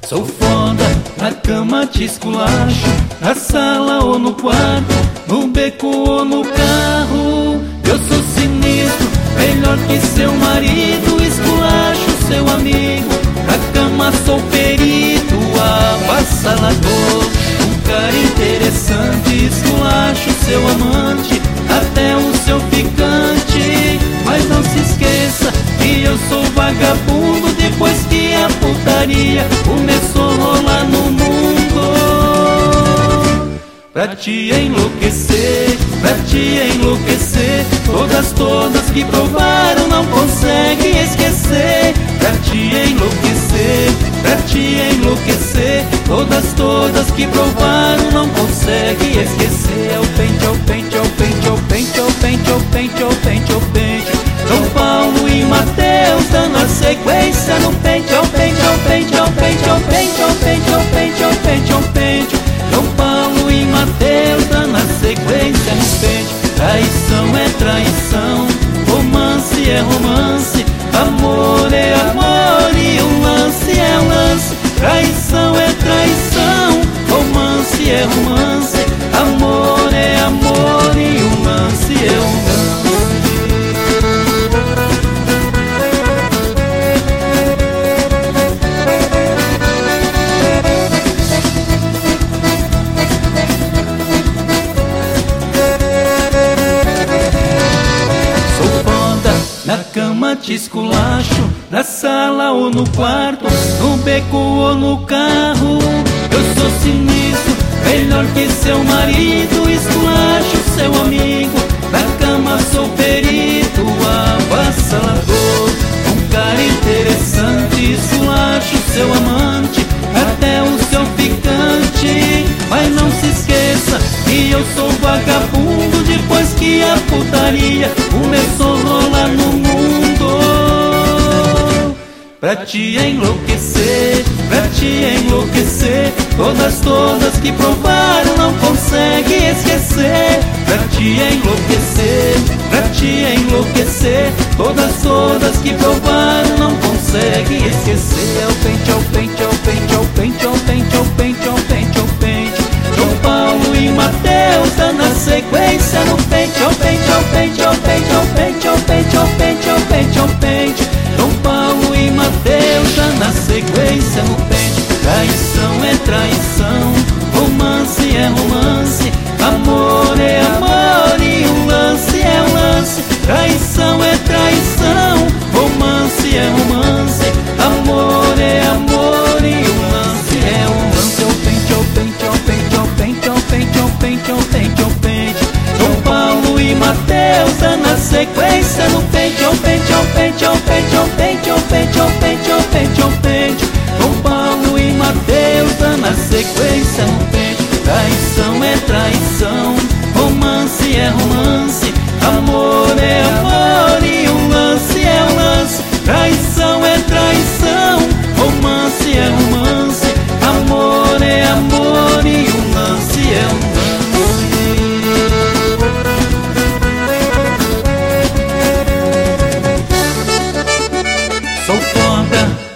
Sou foda, na cama te esculacho, na sala ou no quarto, no beco ou no carro. Eu sou sinistro, melhor que seu marido, esculacho seu amigo. Na cama sou perito, avassalador, um cara interessante, esculacho seu amante, até o seu ficante. Mas não se esqueça que eu sou vagabundo, depois que a putaria começou a rolar no mundo. Pra te enlouquecer, pra te enlouquecer, todas que provaram não conseguem esquecer. Pra te enlouquecer, pra te enlouquecer, todas que provaram não conseguem esquecer. É o pente, é o pente, é o pente, é o pente, é o pente, é o pente, é o pente, é o pente. João Paulo e Mateus dando a sequência no pente, é o pente, é o pente, é o pente, é o pente, é o pente, é o pente, é o pente, é o pente. João Paulo e Mateus dando a sequência no pente. Traição é traição, romance é romance, amor é amor e um lance é um lance. Traição é traição, romance é romance, amor é amor e um lance é um lance. Na cama te esculacho, na sala ou no quarto, no beco ou no carro. Eu sou sinistro, melhor que seu marido, esculacho seu amigo. Na cama sou perito, avassalador, um cara interessante, esculacho seu amante, até o seu ficante. Mas não se esqueça que eu sou vagabundo, depois que a putaria começou a rolar no mundo. Pra te enlouquecer, pra te enlouquecer, todas que provaram não conseguem esquecer. Pra te enlouquecer, pra te enlouquecer, todas que provaram não conseguem esquecer. É o pente, é o pente, é o pente, é o pente, é o pente, é o pente, é o pente, é o pente. João Paulo e Mateus dando a sequência no pente, é o pente, é o pente, é o pente, é o pente, é o pente, é o pente, é o pente, é o pente. João Paulo e Mateus dando a sequência no pente. Traição é traição, romance é romance, amor é amor e um lance é um lance. Traição é traição, romance é romance, amor é amor e um lance é um lance. É o pente, é o pente, é o pente, é o pente, é o pente, é o pente, é o pente, é o pente. João Paulo e Mateus dando a sequência no pente, é o pente, é o pente, é o pente, é o pente, é o pente, é o pente, é o pente, é o pente. João Paulo e Mateus dando a sequência no pente. Traição é traição, romance é romance, amor é amor e um lance é um lance. Traição é traição, romance é romance, amor é amor e um lance é um lance. Sou foda,